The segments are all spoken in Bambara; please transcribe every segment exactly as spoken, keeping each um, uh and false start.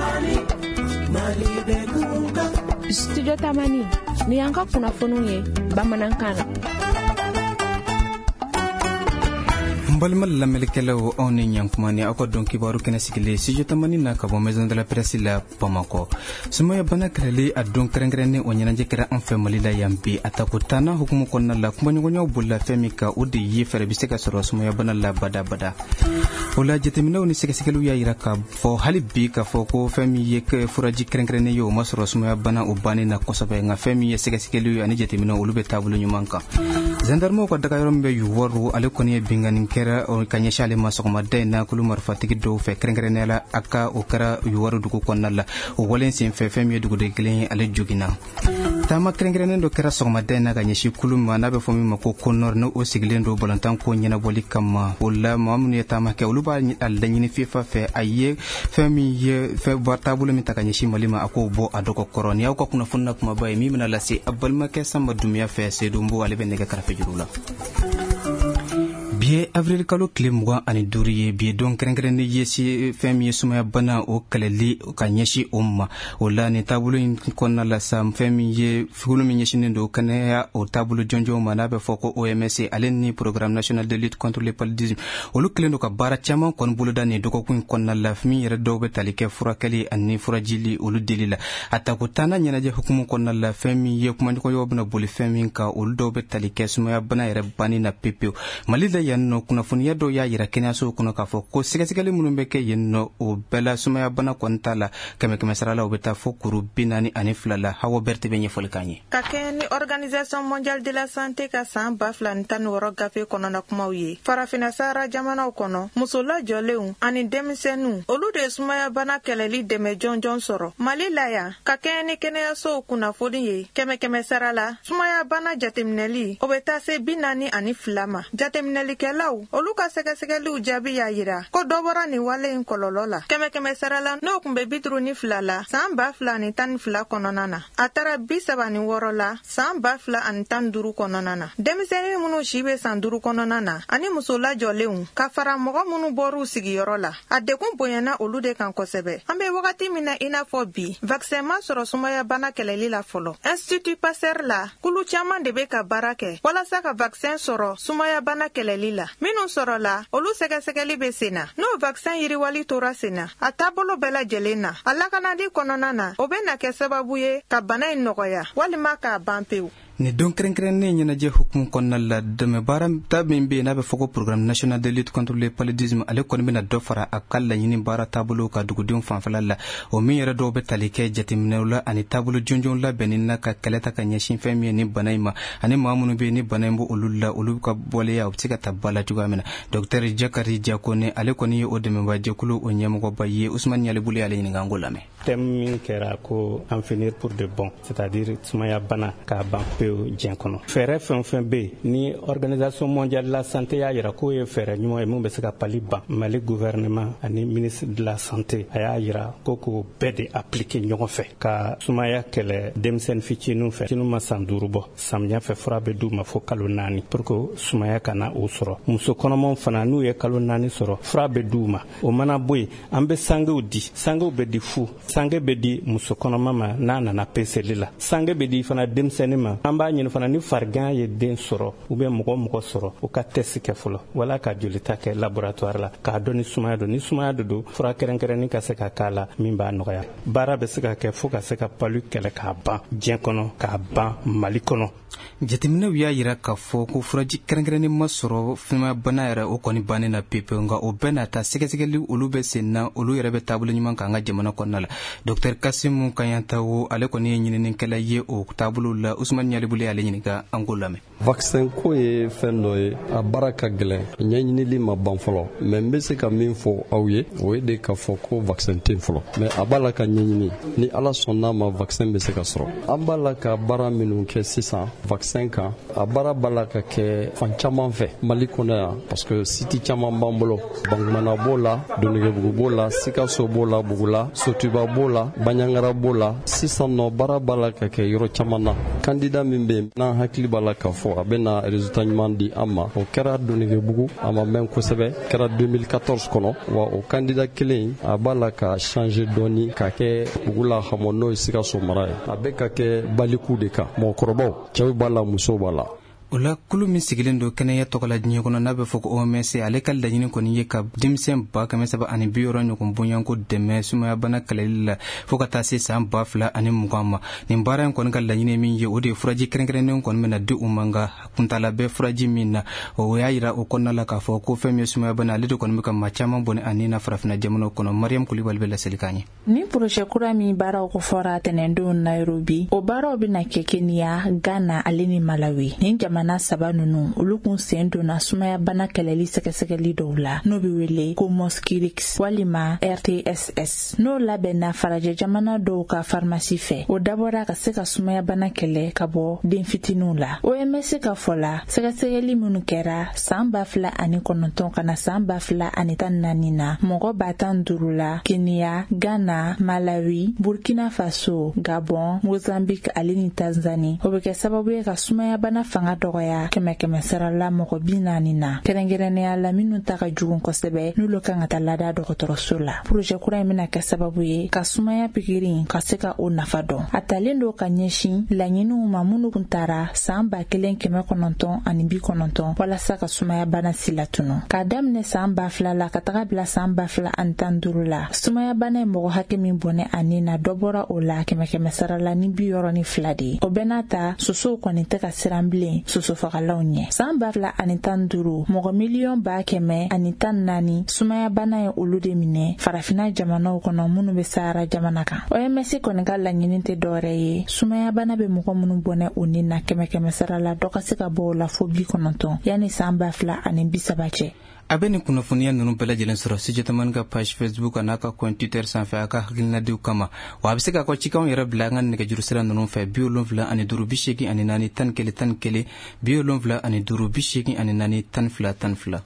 Studio Tamani ni yanka kunnafoniw ye bamanankan na. Balmal lamelkelaw on ni yankumani ako don kibaru kena sigile Studio Tamani na kabo maison de la presse la Bamako. Sumaya bana kreli adon krengrene onyana jekera en family la yampi atakutana hukumu konna la kumbonyo bulla femika udi yi fere biseka soro sumaya bana la bada bada. Ola jetemina oni seke sekelu ya iraka fo halibi ka fo ko famille ke furaji krengrene yo masoro sumaya bana ubani na kosabe nga famille seke sekelu ani jetemina ulube tabulu nyumanka. Gendarme ko daga yorombe yu woru ale koni bingani kera o kanyesha le masokoma dena kulu marfatigi do fe krengrene la aka o kara yu woru dugu konnala o wolen sin fe famille dugu de glen ale jogina. Tama krengrene do kera sokoma dena kanyeshi kulu mana be fomi mako konor no o siglen do bolantan ko nyina boli kama wala mamni tama ke uluba alla nyini fifa fe aye famille fe bartabulu mi takanyeshi malima ako bo adoko koroni ko kuna funna kuma bay mi mina lasi abal make samba dumia fe se dumbo ale benega karafe jurula. Biye avril kalo klemwa ani duriye biye don krengrene yesi famille sumaya bana o kalali kanyeshi umma wala ni tabulu konna la sam famille fulu mi nyeshi ndo kanaya o tabulu jonjo manabe foko O M S aleni programme national de lutte contre le paludisme o luklendo ka bara chama kon buluda ni doko kun konna la fmi redo betalike furakali ani furajili olu delila atakutana nyana je hukumu konna la famille kuma ko yobna buli famille ka olu do betalike sumaya bana yere bani na pepe malida yanno kuna funiya do ya yira kenya so kuna kafo ko sigasigale munumbe ke yenno o bela sumaya bana kontala kame kame sarala obeta fo kuru binani ani flala hawo berte benye folkanye kakeni organisation mondiale de la santé ka san baflan tan woro gafe kono na kuma uye farafina sara jamana kono musola joleun ani demisenu olu de sumaya bana keleli de me jonjon soro malila ya kakeni kenya so kuna fodiye kame kame sarala sumaya bana jatemneli obeta se binani ani flama jatemneli kelaw oluka sege sege lu jabi ya yira ko dobora ni wale in kololola keme keme sarala no kumbe bitru ni flala samba flani tan fla kononana atara bisaba ni worola samba fla an tan duru kononana demiseni munu shibe san duru kononana ani musola joleun ka fara mogo munu boru sigi yorola adekun boyana olude kan kosebe ambe wakati mina ina fo bi vaccin ma soro sumaya bana keleli la folo institut Pasteur la kulu chaman de be ka barake wala saka vaccin soro sumaya bana keleli la minu sorola olu sege segeli be sena no vaccin yiri wali tora sena atabolo bela jelena alla kanadi kononana obena ke sababu ye ka bana inogoya wali maka bampeu ni don krenkrenne nyana je hukum konna la deme baram tabimbe na be foko programme national de lutte contre le paludisme ale kon bina do fara akalla nyini bara tabulo ka dugudin fanfalalla o mi yara do be talike jatimnewla ani tabulo jonjon la beninna ka kaleta ka nyashin femi ni banayma ani mamunu be ni banaymo ululla ulu ka bole ya optika tabala tugamena docteur Jakari Jakone ale koni o deme ba jekulu o nyam ko baye Ousmane Nyale buli ale ni ngangolame tem kera ko en finir pour de bon c'est-à-dire sumaya bana ka ban jien kono fere fen fen be ni organisation mondiale de la santé ya yira ko ye fere nyimo e mumbe saka paliba mali gouvernement ani ministre de la santé aya yira ko ko bede appliquer nyogo fe ka sumaya kele demsen fici nu fe tinu masanduru bo samnya fe frabe du ma fo kalo nani pour que sumaya kana o soro muso kono mon fana nu ye kalo nani soro frabe du ma o mana boy ambe sangue odi sangue be di fu sangue be di muso kono mama nana na peselila sangue be di fana demsen ma amba nyin fana ni fargan ye den soro ou bien moko moko soro o ka test ke folo wala ka jolita ke laboratoire la ka doni sumaya do ni sumaya do fura keren keren ni ka se ka kala min ba no ya bara be se ka ke fo ka se ka palu kele ka ban jien kono ka ban mali kono jetimina wiya yira ka fo ko furaji keren keren ni masoro fima bana yara o koni bane na pepe nga o bena ta sege sege li olu be senna olu yara be tabulu nyman ka nga jamana konnala docteur Kasim Kanyanta wo ale koni nyini nin kala ye o tabulu la Ousmane Nyale buli ale nyini ka angolame vaccin ko ye fendo ye a baraka glen nyanyini li ma ban folo mais mbe se ka min fo awye o de ka fo ko vaccin tin folo mais abala ka nyanyini ni ala sonna ma vaccin be se ka soro ambala ka bara minu ke six vaccin ka abara bala ka ke fan chaman fe mali kona parce que city chaman bambolo bangmana bola donige bugu bola sikaso bola bugula sotuba bola banyangara bola six no bara bala ka ke yoro chamana candidat min be n'an hakili b'a la k'a fɔ a bɛna résultat ɲuman di an ma o kɛra Donikebugu a ma mɛn kosɛbɛ kɛra deux mille quatorze kɔnɔ wa o candidat kelen a b'a la ka changer dɔɔni ka kɛ bugu la hamɔ n'o ye Sikaso mara ye a bɛ ka kɛ baliku de kan mɔgɔkɔrɔbaw cɛw b'a la musow b'a la. O la kulu min sigilen do kɛnɛya tɔgɔ la diɲɛ kɔnɔ n'a bɛ fɔ ko O M S ale ka laɲini kɔni ye ka denmisɛn ba kɛmɛ saba ani bi wɔɔrɔ ɲɔgɔn bonyanko dɛmɛ sumaya bana kɛlɛli la fo ka taa se san ba fila ani mugan ma nin baara in kɔni ka laɲini min ye o de ye furaji kɛrɛnkɛrɛnnen kɔni bɛna di u ma nka kuntala bɛ furaji min na o y'a yira o kɔnɔna la k'a fɔ ko fɛn min ye sumaya bana ale de kɔni bɛ ka maa caman bɔnɛ ani na farafina jamanaw kɔnɔ Mariam Kulibali bɛ laseli k'an ye. Ni projet kura min baaraw kofɔra tɛnɛndon Nairobi o baaraw bɛna kɛ Kenya, Ghana ale ni Malawi nin jamana saba ninnu olu kun sen donna sumaya bana kɛlɛli sɛgɛsɛgɛli dɔw la n'o bɛ wele ko Mosquirix walima R T S S n'o labɛnna farajɛ jamana dɔw ka pharmacie fɛ o dabɔra ka se ka sumaya bana kɛlɛ ka bɔ den fitininw la. O M S ka fɔ la sɛgɛsɛgɛli minnu kɛra san ba fila ani kɔnɔntɔn kana san ba fila ani tan naani na mɔgɔ ba tan duuru la Kenya, Ghana, Malawi, Burkina Faso, Gabon, Mozambique ale ni Tanzanie o bɛ kɛ sababu ye ka sumaya bana fanga dɔgɔya kɛmɛ kɛmɛ sara la mɔgɔ bi naani na kɛrɛnkɛrɛnnenya la minnu ta ka jugun kosɛbɛ n'olu kan ka taa lada dɔgɔtɔrɔso la. Projet kura in bɛna kɛ sababu ye ka sumaya pikiri ka se ka o nafa dɔn a talen do ka ɲɛsin laɲiniw ma minnu kun taara san ba kelen kɛmɛ kɔnɔntɔn ani bi kɔnɔntɔn walasa ka sumaya bana si latunu k'a daminɛ san ba fila la ka taga bila san ba fila ani tan duuru la sumaya bana ye mɔgɔ hakɛ min bɔnɛ ani na dɔ bɔra o la kɛmɛ kɛmɛ sara la ni bi wɔɔrɔ ni fila de o bɛɛ n'a ta sosow kɔni tɛ ka siran bilen soso fagalaw ɲɛ san ba fila ani tan duuru mɔgɔ miliyɔn ba kɛmɛ ani tan naani sumaya bana ye olu de minɛ farafina jamanaw kɔnɔ minnu bɛ Sahara jamana kan. O M S kɔni ka laɲini tɛ dɔwɛrɛ ye sumaya bana bɛ mɔgɔ minnu bɔnɛ o ni na kɛmɛ kɛmɛ sara la dɔ ka se ka bɔ o la fo bi kɔnɔntɔn yanni san ba fila ani bi saba cɛ. A bɛ nin kunnafoniya ninnu bɛɛ lajɛlen sɔrɔ Studio Tamani ka page Facebook n'a ka compte Twitter sanfɛ a ka hakilinadiw kama wa a bɛ se k'a kɔ cikanw yɛrɛ bila an ka nɛgɛjuru sira ninnu fɛ bi wolonwula ani duuru bi seegin ani naani tan kelen tan kelen bi wolonwula ani duuru bi seegin ani naani tan fila tan fila.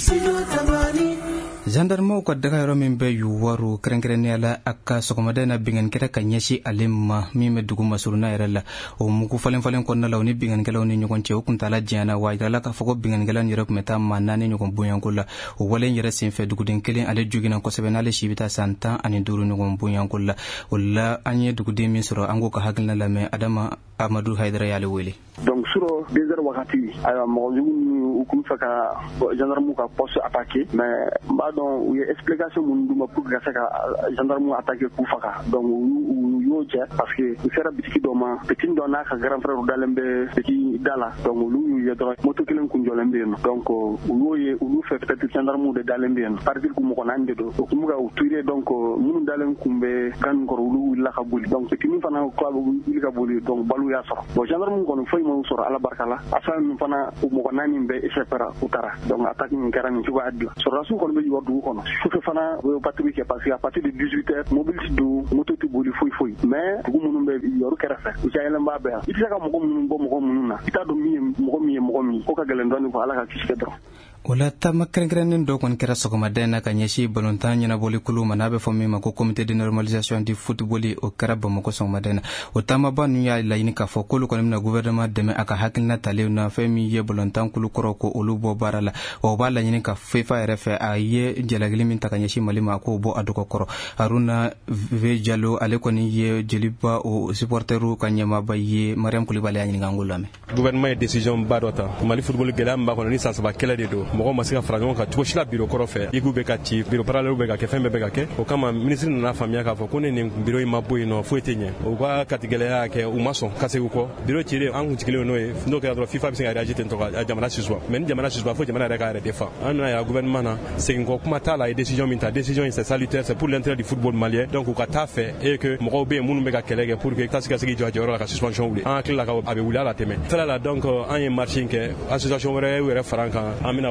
Gendarmew ka daga yɔrɔ min bɛ Yuwaru kɛrɛnkɛrɛnnenya la a ka sɔgɔmada in na binganikɛla ka ɲɛsin ale ma min bɛ dugu masuruna yɛrɛ la o mugu falen falen kɔnɔna la o ni binganikɛlaw ni ɲɔgɔn cɛ o kuntala janyana wa yirala k'a fɔ ko binganikɛlaw yɛrɛ tun bɛ taa maa naani ɲɔgɔn bonyanko la o wale yɛrɛ senfɛ duguden kelen ale joginna kosɛbɛ n'ale si bɛ taa san tan ani duuru ɲɔgɔn bonyanko la o la an ye duguden min sɔrɔ an k'o ka hakilina lamɛn Adama Amadu Haidara y'ale wele. Donc sur deux heures wagati ayiwa mɔgɔ jugu ninnu u kun fɛ ka gendarme ka poste attaquer mais n b'a dɔn u ye explication minnu d'u ma pour que ka se ka gendarme attaquer k'u faga donc u y'o cɛ parce que u sera bitiki dɔ ma bitiki dɔ n'a ka grand frère dalen bɛ bitiki da la donc olu y'u ye dɔrɔn moto kelen kun jɔlen bɛ yen nɔ donc u y'o ye olu fɛ peut-être gendarme de dalen bɛ yen nɔ par dire que mɔgɔ naani de don o kun bɛ ka u tuer donc minnu dalen kun bɛ kan kɔrɔ olu wulila ka boli donc bitiki fana k'a bɛ wuli ka boli donc balu y'a sɔrɔ bon gendarme kɔni foyi ma sɔrɔ ala barika la afin min fana o mɔgɔ naani bɛ échappera u taara donc attaque min kɛra nin cogoya de la sɔrɔdasiw kɔni bɛ jɔ dugu kɔnɔ sufɛ fana o ye patrouille kɛ parce que à partir de dix-huit heures mobile ti don moto ti boli foyi foyi mais dugu minnu bɛ yɔrɔ kɛrɛfɛ u cayalen b'a bɛɛ yan i tɛ se ka mɔgɔ minnu bɔ mɔgɔ minnu na i t'a dɔn min ye mɔgɔ min ye mɔgɔ min ko ka gɛlɛn dɔɔni fɔ ala ka kisi kɛ dɔrɔn. O la taama kɛrɛnkɛrɛnnen dɔ kɔni kɛra sɔgɔmada in na ka ɲɛsin balontan ɲɛnabɔli kulu ma n'a bɛ fɔ min ma ko comité de normalisation du football o kɛra Bamako sɔgɔmada in na o taamaba ninnu y'a laɲini k'a fɔ k'olu kɔni bɛna gouvernement dɛmɛ a ka hakilina talen na fɛn min ye balontan kulu kɔrɔ ko olu bɔ baara la wa o b'a laɲini ka FIFA yɛrɛ fɛ a ye jalagili min ta ka ɲɛsin Mali ma k'o bɔ a dɔgɔ kɔrɔ Haruna V Jallo ale kɔni ye jeliba o supporteru ka ɲɛmaaba ye Mariam Kulibali y'a ɲininka an k'o lamɛn. Gouvernement ye décision ba dɔ ta Mali football gɛlɛya min b'a kɔnɔ ni san saba kɛlɛ de don mɔgɔ ma se ka fara ɲɔgɔn kan cogo si la bureau kɔrɔ fɛ igu bɛ ka ci bureau parallèle bɛ ka kɛ fɛn bɛɛ bɛ ka kɛ o kama ministre nana faamuya k'a fɔ ko ne nin bureau in ma bɔ yen nɔ foyi tɛ ɲɛ o ka katigɛlɛya kɛ u ma sɔn ka segin u kɔ bureau cilen an kun sigilen n'o ye n'o kɛra dɔrɔn FIFA bɛ se ka réagir ten tɔ ka jamana suspend mais ni jamana suspend fo jamana yɛrɛ k'a yɛrɛ défend an nana ye gouvernement na segin kɔ kuma t'a la ye décision min ta décision in c'est salutaire c'est pour l'intérêt du football malien donc u ka taa fɛ et que mɔgɔw bɛ yen minnu bɛ ka kɛlɛ kɛ pour que tasi ka se k'i jɔ a jɔyɔrɔ la ka suspension wuli an hakili la a bɛ wuli a la tɛmɛ fɛlɛ la donc an ye marche in kɛ association wɛrɛ y'u yɛrɛ fara an kan an bɛna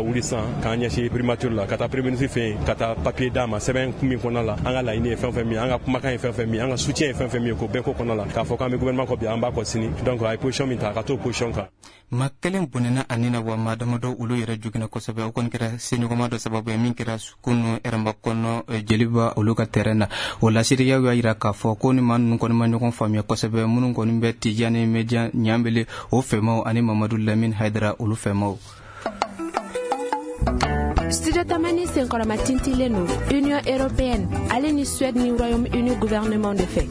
wuli san k'an ɲɛsin primature la ka taa premier ministre fɛ yen ka taa papier d'a ma sɛbɛn min kɔnɔna la an ka laɲini ye fɛn fɛn min an ka kumakan ye fɛn fɛn min an ka soutien ye fɛn fɛn min ye k'o bɛɛ ko kɔnɔna la k'a fɔ k'an bɛ gouvernement kɔ bi an b'a kɔ sini donc a ye position min ta a ka t'o position kan. ma kelen bonena anina wa ma damadɔ olu yɛrɛ jugina kosɛbɛ o kɔni kɛra seɲɔgɔnma dɔ sababu ye min kɛra kunu ɛrɛnba kɔnɔ jeliba olu ka terrain na o lasiriyaw y'a yira k'a fɔ ko ni maa ninnu kɔni ma ɲɔgɔn faamuya kosɛbɛ minnu kɔni bɛ tijani media ɲambele o fɛmaw ani mamadu lamin haidara olu fɛmaw. Studio Tamani senkɔrɔma tintilen no Union Européenne ale ni Suède ni Royaume-Uni gouvernement de fait.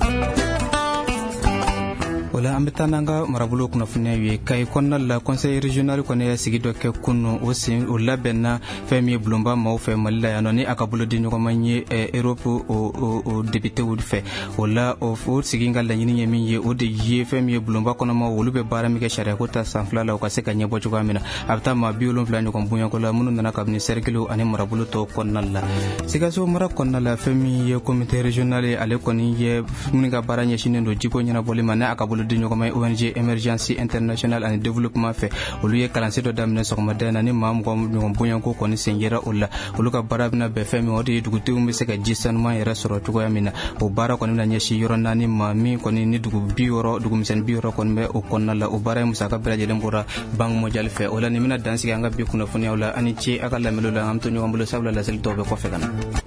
wala an bɛ taa n'an ka marabolo kunnafoniya ye kayi kɔnɔna la conseil régional kɔni ye sigi dɔ kɛ kunu o sen o labɛnna fɛn min ye bulonba maaw fɛ mali la yan nɔ ni a ka bolo di ɲɔgɔnma ye Europe o députéw fɛ o la o sigi ka laɲini ye min ye o de ye fɛn min ye bulonba kɔnɔma olu bɛ baara min kɛ sariya ko ta san fila la o ka se ka ɲɛbɔ cogoya min na a bɛ taa maa bi wolonwula ɲɔgɔn bonyako la minnu nana kabini cercle ani marabolo tɔw kɔnɔna la Sikaso mara kɔnɔna la fɛn min ye comité régional ye ale kɔni ye minnu ka baara ɲɛsinnen don jiko ɲɛnabɔli ma ni a ka bolo di ɲɔgɔnma O N G Emergency International and Development fɛ olu ye kalansen dɔ daminɛ sɔgɔmada in na ni maa mɔgɔ ɲɔgɔn bonyanko kɔni sen yera o la olu ka baara bɛna bɛn fɛn min o de ye dugudenw bɛ se ka ji sanuman yɛrɛ sɔrɔ cogoya min na o baara kɔni bɛna ɲɛsin yɔrɔ naani ma min kɔni ni dugu bi wɔɔrɔ dugumisɛnnin bi wɔɔrɔ kɔni bɛ o kɔnɔna la o baara ye musaka bɛɛ lajɛlen bɔra Banque mondiale fɛ o la ni bɛna dansigi an ka bi kunnafoniyaw la ani ce a ka lamɛnw la an bɛ to ɲɔgɔn bolo sabula laseli tɔw bɛ kɔfɛ ka na.